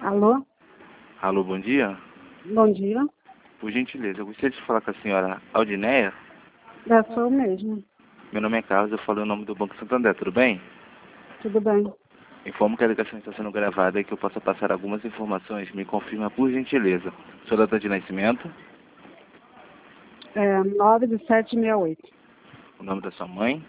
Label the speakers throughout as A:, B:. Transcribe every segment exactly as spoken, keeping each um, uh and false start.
A: Alô?
B: Alô, bom dia.
A: Bom dia.
B: Por gentileza, eu gostaria de falar com a senhora Aldineia.
A: É, sou eu mesmo.
B: Meu nome é Carlos, eu falo em nome do Banco Santander, tudo bem?
A: Tudo bem.
B: Informo que a ligação está sendo gravada e que eu possa passar algumas informações. Me confirma, por gentileza, sua data de nascimento,
A: É nove de sete de sessenta e oito.
B: o nome da sua mãe,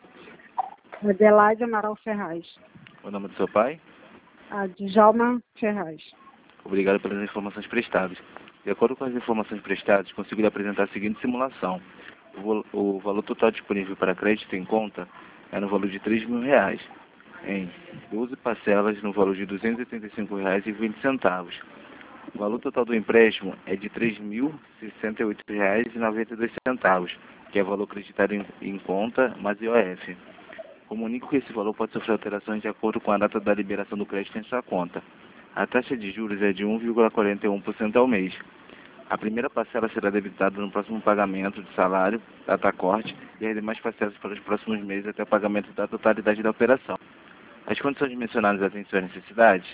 A: Adelaide Amaral Ferraz.
B: o nome do seu pai.
A: A Djalma Ferraz.
B: Obrigado pelas informações prestadas. De acordo com as informações prestadas, consigo lhe apresentar a seguinte simulação. O, val o valor total disponível para crédito em conta é no valor de três mil reais, em doze parcelas no valor de duzentos e oitenta e cinco reais e vinte centavos. O valor total do empréstimo é de três mil e sessenta e oito reais e noventa e dois centavos, que é valor acreditado em, em conta mais I O F. Comunico que esse valor pode sofrer alterações de acordo com a data da liberação do crédito em sua conta. A taxa de juros é de um vírgula quarenta e um por cento ao mês. A primeira parcela será debitada no próximo pagamento de salário, data corte, e as demais parcelas para os próximos meses até o pagamento da totalidade da operação. As condições mencionadas atendem suas necessidades?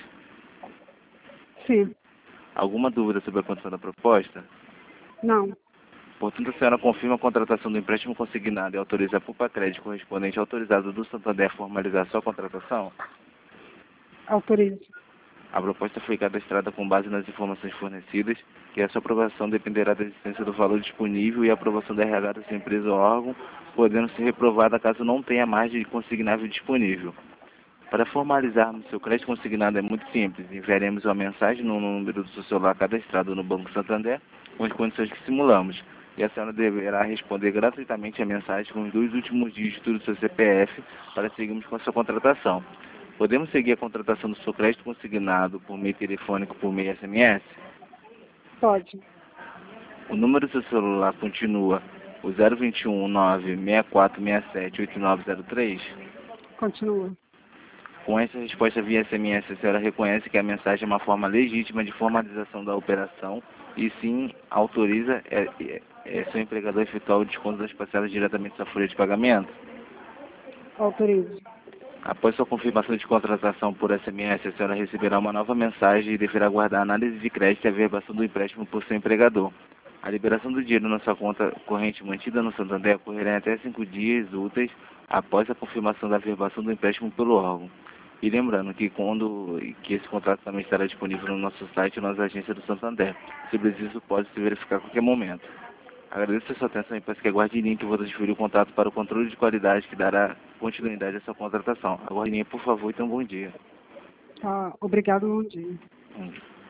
A: Sim.
B: Alguma dúvida sobre a condição da proposta?
A: Não.
B: Portanto, a senhora confirma a contratação do empréstimo consignado e autoriza a Pulpacred correspondente autorizado do Santander a formalizar sua contratação?
A: Autorizo.
B: A proposta foi cadastrada com base nas informações fornecidas, que a sua aprovação dependerá da existência do valor disponível e a aprovação da R H da sua empresa ou órgão, podendo ser reprovada caso não tenha margem de consignável disponível. Para formalizarmos seu crédito consignado é muito simples. Enviaremos uma mensagem no número do seu celular cadastrado no Banco Santander com as condições que simulamos. E a senhora deverá responder gratuitamente a mensagem com os dois últimos dígitos do seu C P F para seguirmos com a sua contratação. Podemos seguir a contratação do seu crédito consignado por meio telefônico, por meio S M S?
A: Pode.
B: O número do seu celular continua o zero dois um nove seis quatro seis sete oito nove zero três?
A: Continua.
B: Com essa resposta via S M S, a senhora reconhece que a mensagem é uma forma legítima de formalização da operação e sim autoriza é, é, é, seu empregador a efetuar o desconto das parcelas diretamente da folha de pagamento?
A: Autorizo.
B: Após sua confirmação de contratação por S M S, a senhora receberá uma nova mensagem e deverá aguardar a análise de crédito e a averbação do empréstimo por seu empregador. A liberação do dinheiro na sua conta corrente mantida no Santander ocorrerá em até cinco dias úteis após a confirmação da averbação do empréstimo pelo órgão. E lembrando que, quando, que esse contrato também estará disponível no nosso site e nas agências do Santander. Sobre isso, pode se verificar a qualquer momento. Agradeço a sua atenção e peço que aguarde em linha que eu vou transferir o contato para o controle de qualidade que dará continuidade à sua contratação. Aguarde em linha, por favor, e tenha um bom dia.
A: Tá. Obrigado, bom dia.
B: Hum.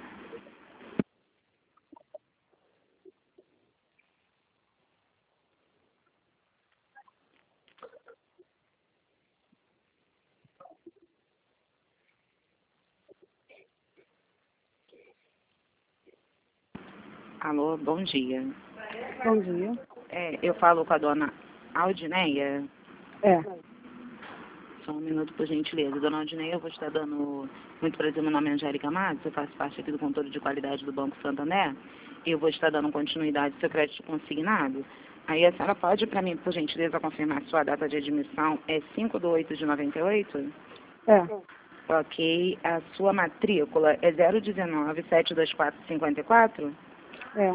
C: Alô, bom dia.
A: Bom dia.
C: É, eu falo com a dona Aldineia.
A: É.
C: Só um minuto, por gentileza. Dona Aldineia, eu vou estar dando muito prazer. Meu nome é Angélica Matos, eu faço parte aqui do controle de qualidade do Banco Santander. E eu vou estar dando continuidade ao seu crédito consignado. Aí a senhora pode, para mim, por gentileza, confirmar sua data de admissão é cinco de oito de noventa e oito?
A: É.
C: Ok. A sua matrícula é zero um nove sete dois quatro cinco quatro?
A: É.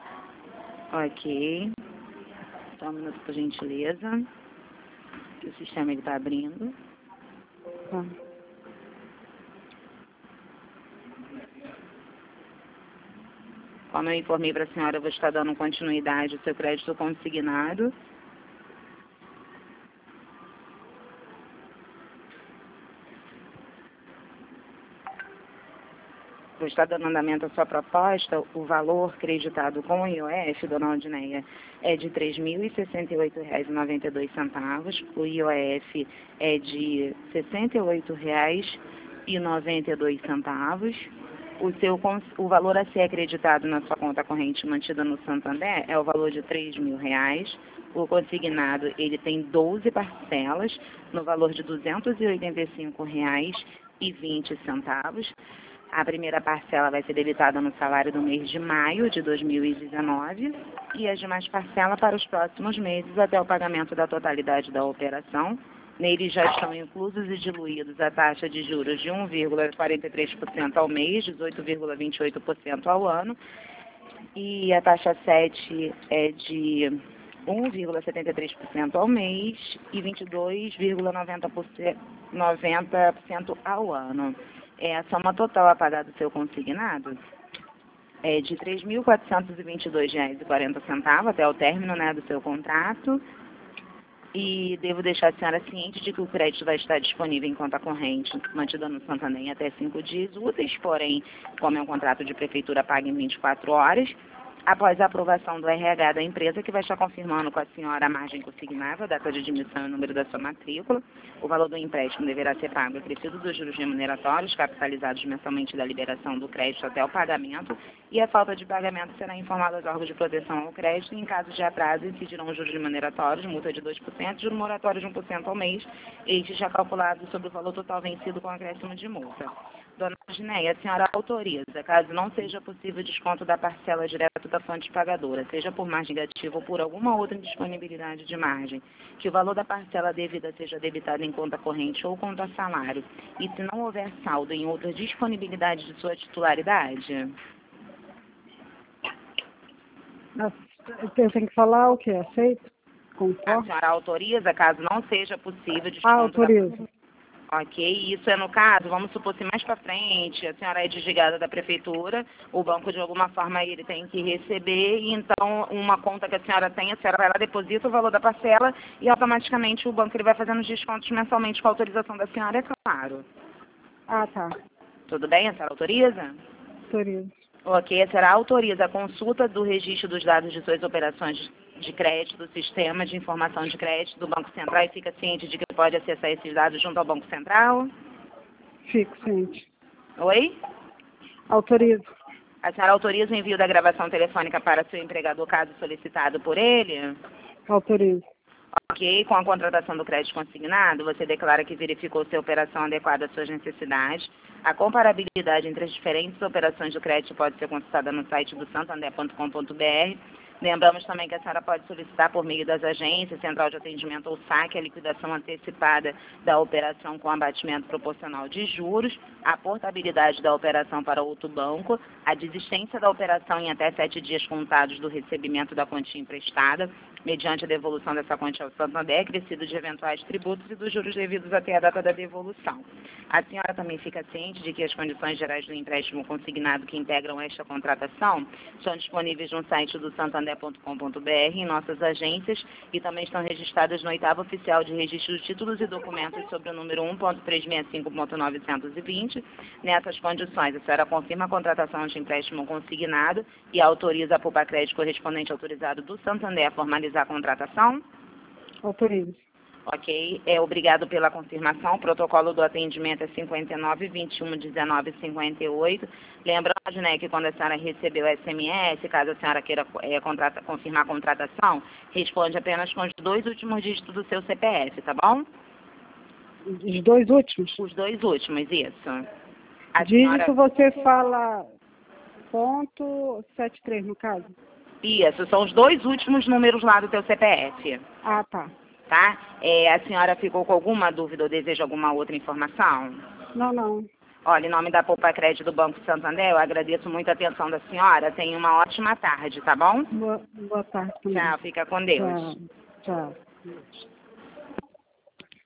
C: Ok. Só um minuto, por gentileza. Que o sistema está abrindo.
A: Tá.
C: Como eu informei para a senhora, eu vou estar dando continuidade ao seu crédito consignado. Vou estar dando andamento à sua proposta. O valor creditado com o I O F, dona Aldineia, é de três mil e sessenta e oito reais e noventa e dois centavos. O I O F é de sessenta e oito reais e noventa e dois centavos. O, seu, o valor a ser acreditado na sua conta corrente mantida no Santander é o valor de três mil reais. O consignado, ele tem doze parcelas no valor de duzentos e oitenta e cinco reais e vinte centavos. A primeira parcela vai ser debitada no salário do mês de maio de dois mil e dezenove e as demais parcelas para os próximos meses até o pagamento da totalidade da operação, Neles já estão inclusos e diluídos a taxa de juros de um vírgula quarenta e três por cento ao mês, dezoito vírgula vinte e oito por cento ao ano, e a taxa sete é de um vírgula setenta e três por cento ao mês e vinte e dois vírgula noventa por cento ao ano. É, a soma total a pagar do seu consignado é de três mil quatrocentos e vinte e dois reais e quarenta centavos até o término, né, do seu contrato. E devo deixar a senhora ciente de que o crédito vai estar disponível em conta corrente, mantida no Santander em até cinco dias úteis, porém, como é um contrato de prefeitura, paga em vinte e quatro horas, após a aprovação do R H da empresa, que vai estar confirmando com a senhora a margem consignável, a data de admissão e o número da sua matrícula. O valor do empréstimo deverá ser pago acrescido dos juros remuneratórios, capitalizados mensalmente da liberação do crédito até o pagamento, e a falta de pagamento será informada aos órgãos de proteção ao crédito, e em caso de atraso incidirão os juros remuneratórios, multa de dois por cento, juro moratório de um por cento ao mês, este já calculado sobre o valor total vencido com acréscimo de multa. Dona Gineia, a senhora autoriza, caso não seja possível desconto da parcela direto da fonte pagadora, seja por margem negativa ou por alguma outra indisponibilidade de margem, que o valor da parcela devida seja debitado em conta corrente ou conta salário, e se não houver saldo em outra disponibilidade de sua titularidade?
A: Eu tenho que falar o que? Aceito?
C: A
A: Concordo?
C: senhora autoriza, caso não seja possível desconto
A: Ah,
C: da...
A: autorizo.
C: Ok, isso é no caso, vamos supor se mais para frente a senhora é desligada da prefeitura, o banco de alguma forma ele tem que receber, e então uma conta que a senhora tem, a senhora vai lá, deposita o valor da parcela e automaticamente o banco ele vai fazendo os descontos mensalmente com a autorização da senhora, é claro.
A: Ah, tá.
C: Tudo bem? A senhora autoriza?
A: Autorizo.
C: Ok, a senhora autoriza a consulta do registro dos dados de suas operações de crédito, do sistema de informação de crédito do Banco Central, e fica ciente de que pode acessar esses dados junto ao Banco Central?
A: Fico ciente.
C: Oi?
A: Autorizo.
C: A senhora autoriza o envio da gravação telefônica para seu empregador, caso solicitado por ele?
A: Autorizo.
C: Ok, com a contratação do crédito consignado, você declara que verificou se a operação adequada às suas necessidades. A comparabilidade entre as diferentes operações do crédito pode ser consultada no site do santander ponto com ponto br. Lembramos também que a senhora pode solicitar por meio das agências, central de atendimento ou saque, a liquidação antecipada da operação com abatimento proporcional de juros, a portabilidade da operação para outro banco, a desistência da operação em até sete dias contados do recebimento da quantia emprestada, mediante a devolução dessa quantia ao Santander, crescido de eventuais tributos e dos juros devidos até a data da devolução. A senhora também fica ciente de que as condições gerais do empréstimo consignado que integram esta contratação são disponíveis no site do santander ponto com ponto br, em nossas agências, e também estão registradas no oitavo oficial de registro de títulos e documentos sobre o número um ponto trezentos e sessenta e cinco ponto novecentos e vinte. Nessas condições, a senhora confirma a contratação de empréstimo consignado e autoriza a Poupa Crédito correspondente autorizado do Santander a formalizar a contratação?
A: Autorizo.
C: Ok, é obrigado pela confirmação. O protocolo do atendimento é cinquenta e nove, vinte e um, dezenove, cinquenta e oito. Lembrando, né, que quando a senhora recebeu o S M S, caso a senhora queira é, contrata, confirmar a contratação, responde apenas com os dois últimos dígitos do seu C P F, tá bom?
A: Os dois últimos?
C: Os dois últimos, isso. A
A: Dígito
C: senhora...
A: você fala ponto setenta e três, no caso?
C: Isso, são os dois últimos números lá do teu C P F.
A: Ah, tá.
C: Tá? É, a senhora ficou com alguma dúvida ou deseja alguma outra informação?
A: Não, não.
C: Olha, em nome da Poupa Crédito do Banco Santander, eu agradeço muito a atenção da senhora. Tenha uma ótima tarde, tá bom?
A: Boa, boa tarde também.
C: Tchau, fica com Deus.
A: Tchau. Tchau.